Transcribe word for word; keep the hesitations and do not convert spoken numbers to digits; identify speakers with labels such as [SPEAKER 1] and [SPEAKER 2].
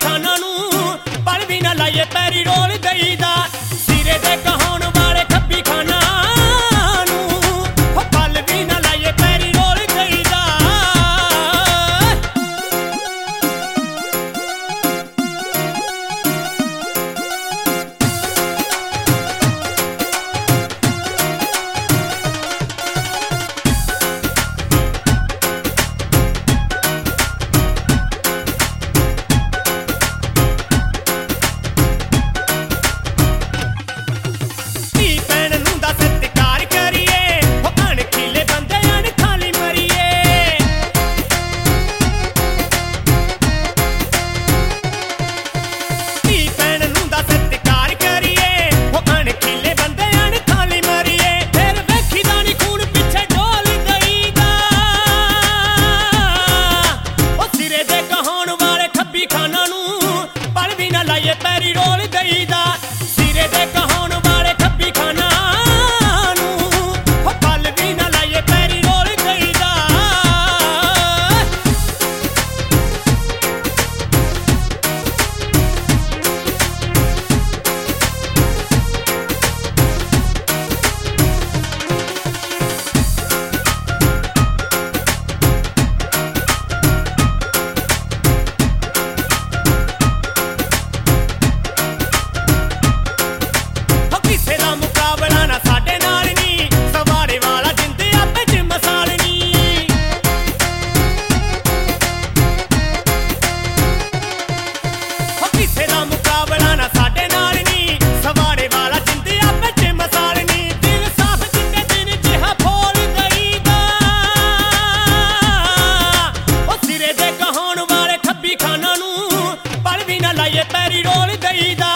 [SPEAKER 1] ਖਾਨਾ ਨੂੰ ਪਲ ਵੀ ਨਾ ਲਾਈਏ ਪੈਰੀ ਰੋਲ ਦਈਦਾ ਸਿਰੇ ਦੇ ਕਹਾਉਣ ਵਾਲੇ ਖੱਬੀ ਖਾਨਾ ਨੂੰ ਪਲ ਵੀ ਨਾ ਲਾਈਏ ਪੈਰੀ ਰੋਲ ਦਈਦਾ ਪੈਰੀ ਰੋਲ ਦਈਦਾ ਸਿਰੇ ਦੇ ਕਹਾਉਣ ਵਾਲੇ ਖੱਬੀ ਖਾਨਾ ਨੂੰ ਪਲ ਵੀ ਨਾ ਲਾਈਏ ਪੈਰੀ ਰੋਲ ਦਈਦਾ ਪੈਰੀ ਰੋਲ ਦਈਦਾ